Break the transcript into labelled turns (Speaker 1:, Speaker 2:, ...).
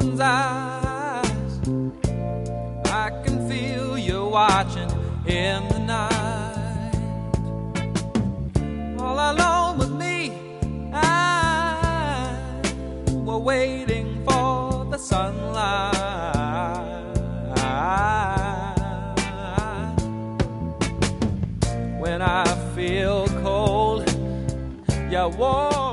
Speaker 1: woman's eyes. I can feel you watching in the night. All alone with me, we're waiting for the sunlight. When I feel cold, you're warm.